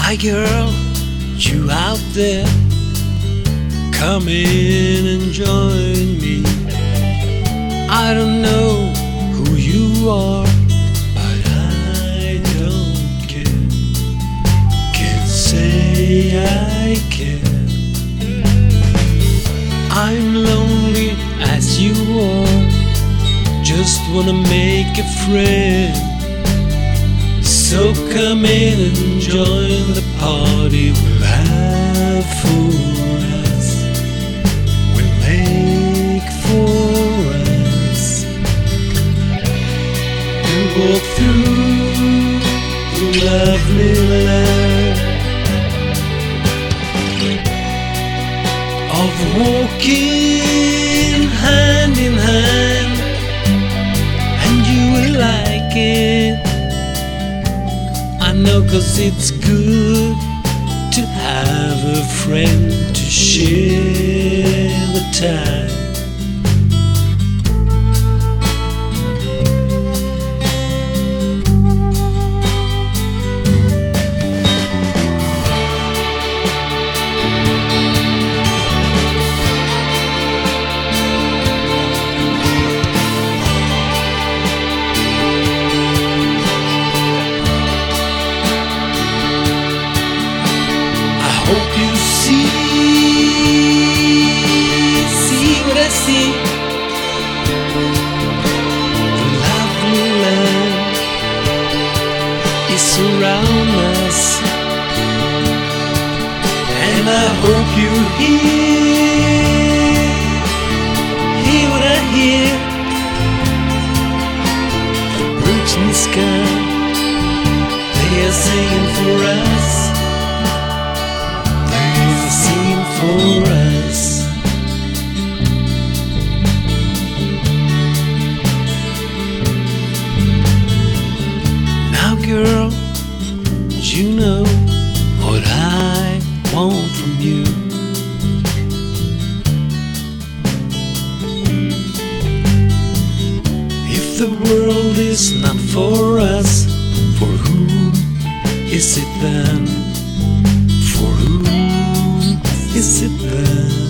Hi girl, you out there, come in and join me. I don't know who you are, but I don't care. Can't say I care. I'm lonely as you are, just wanna make a friend. So come in and join the party. We'll have for us, we'll make for us, and walk through the lovely land of walking hand in hand, and you will like it. I know, 'cause it's good to have a friend to share the time. Hope you see what I see. The lovely land is around us, and I hope you hear what I hear. The birds in the sky, they are singing for us, singing for us. Now girl, you know what I want from you. If the world is not for us, for whom is it then? For whom is it then?